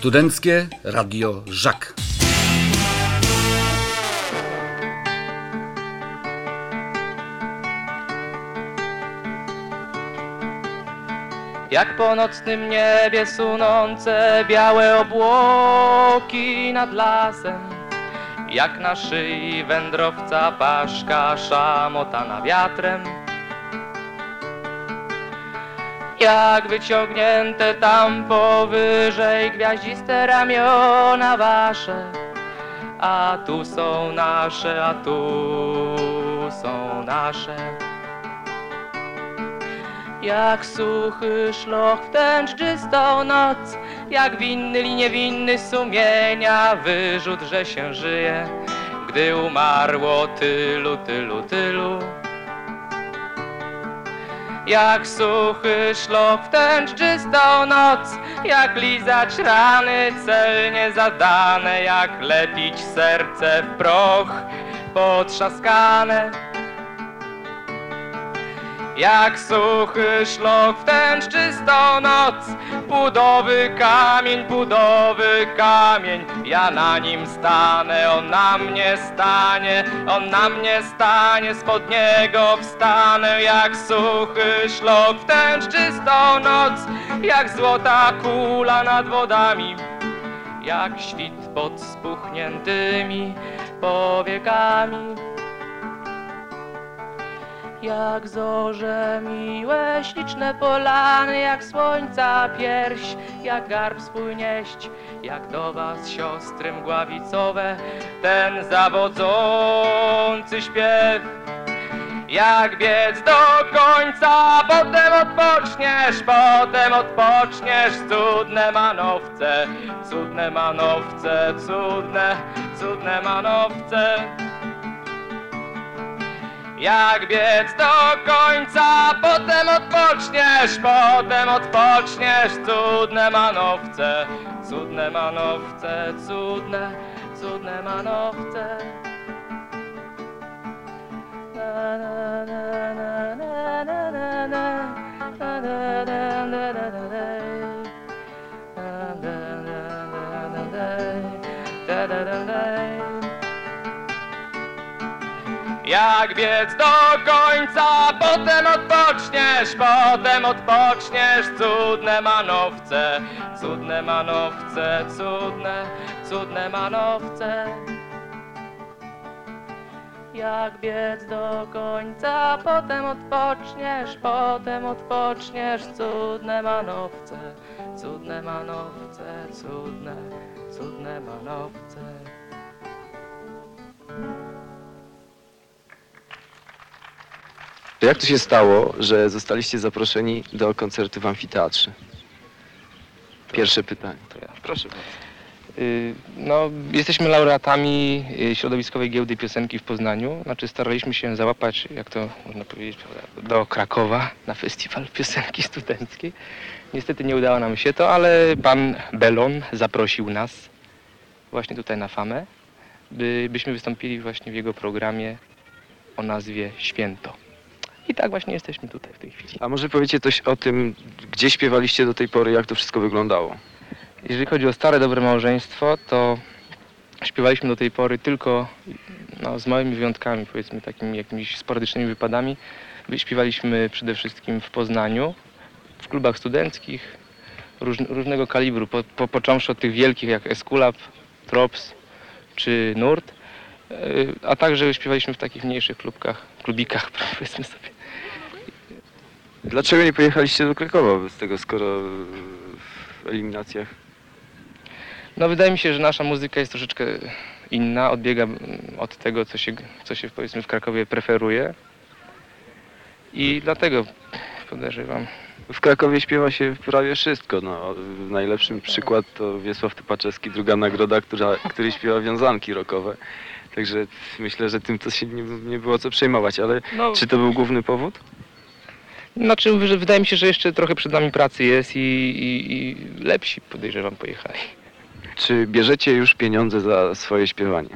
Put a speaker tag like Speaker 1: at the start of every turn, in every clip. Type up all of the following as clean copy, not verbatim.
Speaker 1: Studenckie Radio Żak.
Speaker 2: Jak po nocnym niebie sunące białe obłoki nad lasem, jak na szyi wędrowca paszka szamotana wiatrem, jak wyciągnięte tam powyżej gwiaździste ramiona wasze, a tu są nasze, a tu są nasze. Jak suchy szloch w tę dżdżystą noc, jak winny i niewinny sumienia wyrzut, że się żyje, gdy umarło tylu, tylu, tylu. Jak suchy szloch w tę dżdżystą noc, jak lizać rany celnie zadane, jak lepić serce w proch potrzaskane. Jak suchy szloch w tę czystą noc, pudowy kamień, ja na nim stanę, on na mnie stanie, on na mnie stanie, spod niego wstanę. Jak suchy szloch w tę czystą noc, jak złota kula nad wodami, jak świt pod spuchniętymi powiekami. Jak zorze miłe, śliczne polany, jak słońca pierś, jak garb swój nieść, jak do was siostry mgławicowe, ten zawodzący śpiew. Jak biec do końca, potem odpoczniesz, cudne manowce, cudne manowce, cudne manowce. Jak biec do końca, potem odpoczniesz, cudne manowce, cudne manowce, cudne manowce. Na, na, na, na, na, na, na, na, na, na, na, na, na, na. Jak biec do końca, potem odpoczniesz, cudne manowce, cudne manowce, cudne manowce. Jak biec do końca, potem odpoczniesz, cudne manowce, cudne manowce, cudne manowce.
Speaker 3: Jak to się stało, że zostaliście zaproszeni do koncertu w amfiteatrze? Pierwsze pytanie.
Speaker 2: To ja. Proszę bardzo. No, jesteśmy laureatami Środowiskowej Giełdy Piosenki w Poznaniu. Znaczy staraliśmy się załapać, jak to można powiedzieć, do Krakowa na Festiwal Piosenki Studenckiej. Niestety nie udało nam się to, ale pan Belon zaprosił nas właśnie tutaj na Famę, byśmy wystąpili właśnie w jego programie o nazwie Święto. I tak właśnie jesteśmy tutaj w tej chwili.
Speaker 3: A może powiecie coś o tym, gdzie śpiewaliście do tej pory, jak to wszystko wyglądało?
Speaker 2: Jeżeli chodzi o Stare Dobre Małżeństwo, to śpiewaliśmy do tej pory tylko z małymi wyjątkami, powiedzmy takimi jakimiś sporadycznymi wypadami. Śpiewaliśmy przede wszystkim w Poznaniu, w klubach studenckich różnego kalibru, począwszy od tych wielkich jak Eskulap, Trops czy Nurt, a także śpiewaliśmy w takich mniejszych klubikach, powiedzmy sobie.
Speaker 3: Dlaczego nie pojechaliście do Krakowa wobec tego, skoro w eliminacjach?
Speaker 2: No wydaje mi się, że nasza muzyka jest troszeczkę inna, odbiega od tego, co się powiedzmy w Krakowie preferuje. I dlatego podejrzewam.
Speaker 3: W Krakowie śpiewa się prawie wszystko. No, najlepszy przykład to Wiesław Typaczewski, druga nagroda, który śpiewa wiązanki rockowe. Także myślę, że tym to się nie było co przejmować, ale czy to był główny powód?
Speaker 2: Znaczy, wydaje mi się, że jeszcze trochę przed nami pracy jest i lepsi, podejrzewam, pojechali.
Speaker 3: Czy bierzecie już pieniądze za swoje śpiewanie?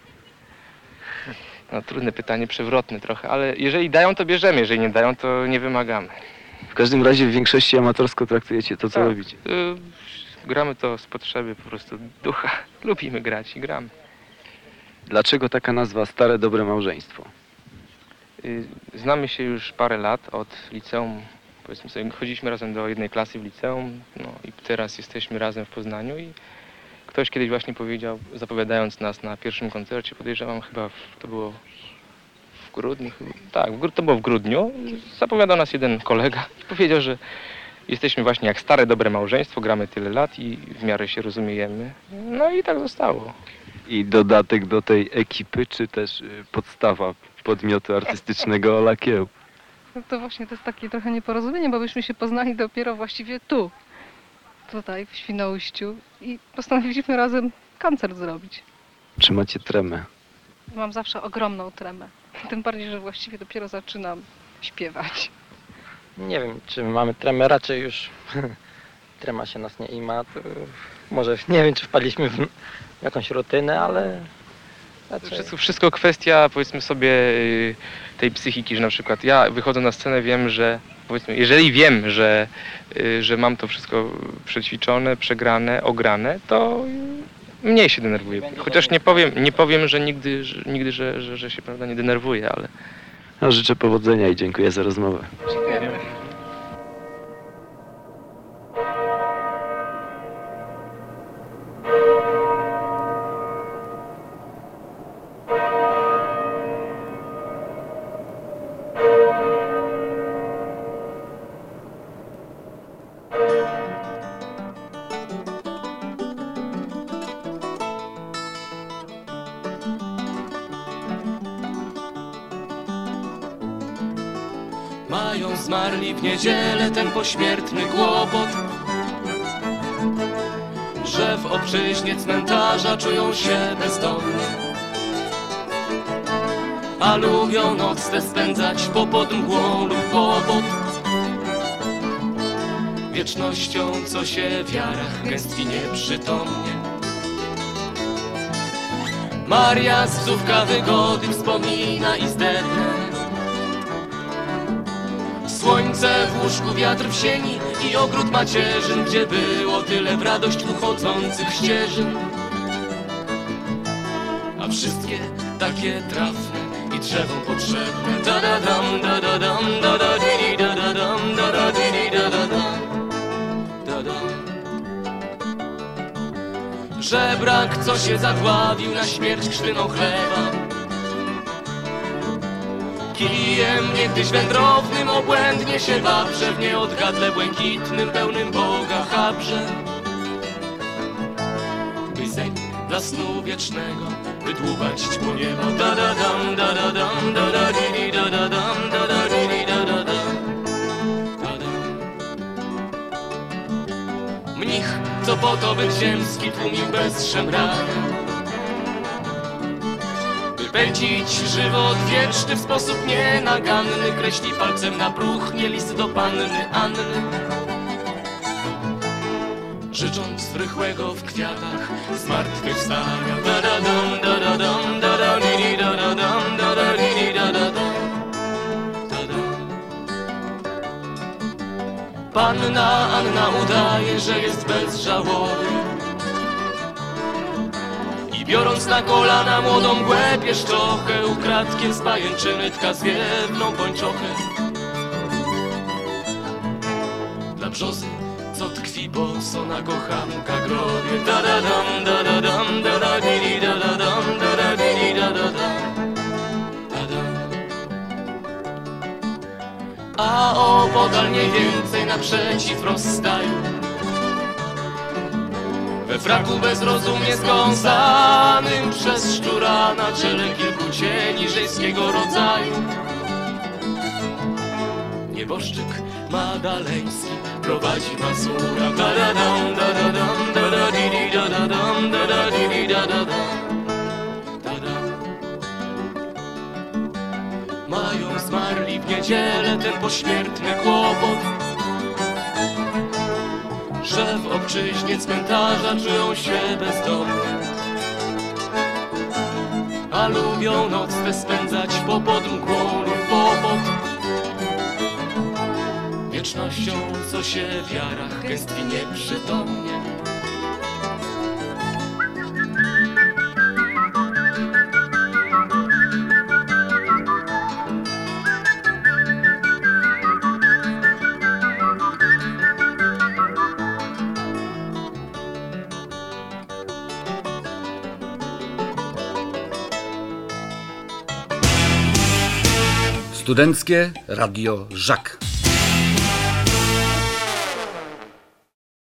Speaker 2: No trudne pytanie, przewrotne trochę, ale jeżeli dają, to bierzemy, jeżeli nie dają, to nie wymagamy.
Speaker 3: W każdym razie w większości amatorsko traktujecie to, co robicie.
Speaker 2: gramy to z potrzeby po prostu ducha. Lubimy grać i gramy.
Speaker 3: Dlaczego taka nazwa Stare Dobre Małżeństwo?
Speaker 2: Znamy się już parę lat od liceum. Powiedzmy sobie, chodziliśmy razem do jednej klasy w liceum, no i teraz jesteśmy razem w Poznaniu i ktoś kiedyś właśnie powiedział, zapowiadając nas na pierwszym koncercie, podejrzewam chyba, to było w grudniu, tak, to było w grudniu, zapowiadał nas jeden kolega i powiedział, że jesteśmy właśnie jak stare, dobre małżeństwo, gramy tyle lat i w miarę się rozumiemy. No i tak zostało.
Speaker 3: I dodatek do tej ekipy, czy też podstawa podmiotu artystycznego Ola Kieł?
Speaker 4: No to właśnie to jest takie trochę nieporozumienie, bo byśmy się poznali dopiero właściwie tutaj w Świnoujściu i postanowiliśmy razem koncert zrobić.
Speaker 3: Czy macie tremę?
Speaker 4: Mam zawsze ogromną tremę, tym bardziej, że właściwie dopiero zaczynam śpiewać.
Speaker 5: Nie wiem, czy my mamy tremę, raczej już trema się nas nie ima. To może nie wiem, czy wpadliśmy w jakąś rutynę, ale raczej...
Speaker 2: Wszystko kwestia, powiedzmy sobie, tej psychiki, że na przykład ja wychodzę na scenę, wiem, że powiedzmy, jeżeli wiem, że mam to wszystko przećwiczone, przegrane, ograne, to mniej się denerwuję. Chociaż nie powiem, że nigdy, że się prawda nie denerwuję, ale...
Speaker 3: No, życzę powodzenia i dziękuję za rozmowę.
Speaker 4: Dziękujemy.
Speaker 6: Mają zmarli w niedzielę ten pośmiertny kłopot, że w obczyźnie cmentarza czują się bezdomnie, a lubią noc tę spędzać pod mgłą lub kłopot. Wiecznością, co się w jarach gęstwi nieprzytomnie. Maria z wzówka wygody wspomina i zdechnie. Słońce w łóżku, wiatr w sieni i ogród macierzyn, gdzie było tyle w radość uchodzących ścieżyn. A wszystkie takie trafne i drzewom potrzebne. Da da dam, da da dam, da da di da da dam, da da di da da dam, da da. Żebrak, co się zadławił na śmierć krztyną chleba, kijem niegdyś wędrownym obłędnie się waprze w nieodgadle błękitnym, pełnym Boga chabrze. By zeń dla snu wiecznego wydłubać ćmu niebo. Da da dam, da da dam, da da di da da dam, da da di da da dam, da da. Mnich, co po to byt ziemski tłumił bez szemrania, pędzić żywot wieczny w sposób nienaganny, kreśli palcem na próchnie list do panny Anny, życząc rychłego w kwiatach zmartwychwstania. Da da dam, da da dam, da da di da da dam, da da di da da dam, da da. Panna Anna udaje, że jest bez żałoby i biorąc na kolana młodą mgłę pieszczochę, ukradkiem z pajęczyny tka zwiewną pończochę. Dla brzozy, co tkwi boso na kochanka grobie. Da da dam, da da dam, da da di da da dam, da da di da da dam, da da. A opodal mniej więcej naprzeciw rozstaju, we fraku bezrozumnie skąsanym przez szczura na czele kilku cieni żeńskiego rodzaju, nieboszczyk madaleński prowadzi Mazura. Da da dam, da da dam, da da di da da dam, da da di da da dam, da da. Mają zmarli w niedzielę ten pośmiertny kłopot, że w obczyźnie cmentarza czują się bezdomnie, a lubią noc tę spędzać pod mgłą lub popod. Wiecznością, co się w jarach gęstwi nieprzytomnie.
Speaker 1: Studenckie Radio Żak.